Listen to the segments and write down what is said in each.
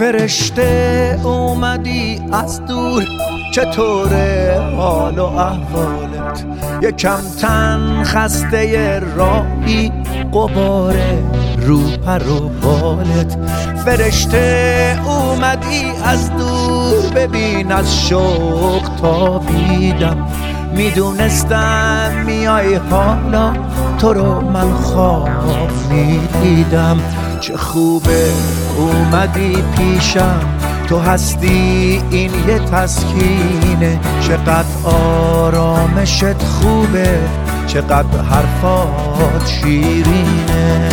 فرشته اومدی از دور، چطوره حال و احوالت؟ یکم تن خسته راهی، غباره رو پر و بالت. فرشته اومدی از دور، ببین از شوق تابیدم، میدونستم میای حالا تو رو من خواب میدیدم. چه خوبه اومدی پیشم، تو هستی این یه تسکینه، چقدر آرامشت خوبه، چقدر حرفات شیرینه.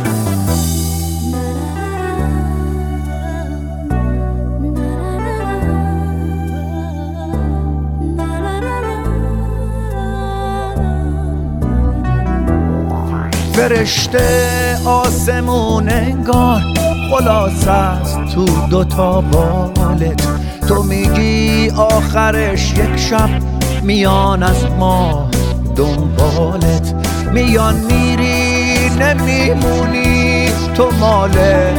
فرشته آسمون انگار خلاص است تو دوتا بالت، تو میگی آخرش یک شب میان از ما دنبالت، میان میری نمیمونی، تو مال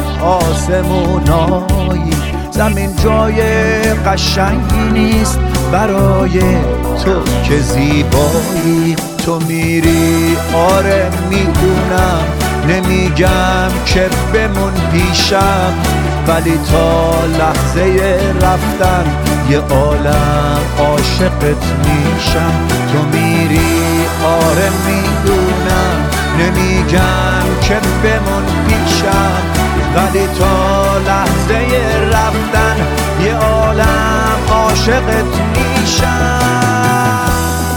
آسمونایی، زمین جای قشنگی نیست برای تو که زیبایی. تو میری آره میدونم، نمیگم که بمون پیشم، ولی تا لحظه رفتن یه عالم عاشقت میشم. تو میری آره میدونم، نمیگم که بمون پیشم، ولی تا لحظه رفتن یه عالم عاشقت میشم.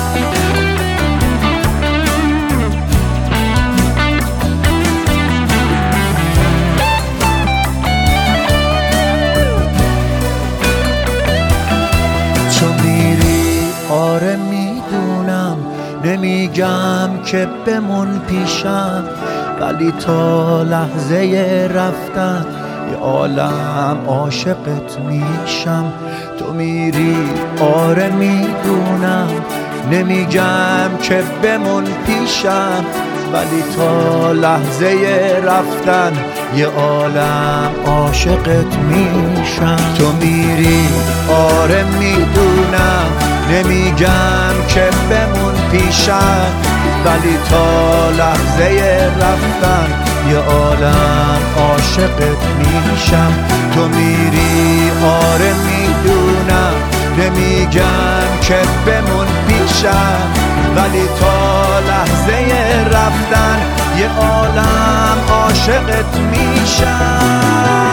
آره میدونم، نمیگم که بمون پیشم، ولی تا لحظه رفتن یه عالم عاشقت میشم. تو میری آره میدونم، نمیگم که بمون پیشم، ولی تا لحظه رفتن یه عالم عاشقت میشم. تو میری آره میدونم، نمیگم که بمون پیشم، ولی تا لحظه رفتن یه عالم عاشقت میشم. تو میری آره میدونم، نمیگم که بمون پیشم، ولی تا لحظه رفتن یه عالم عاشقت میشم.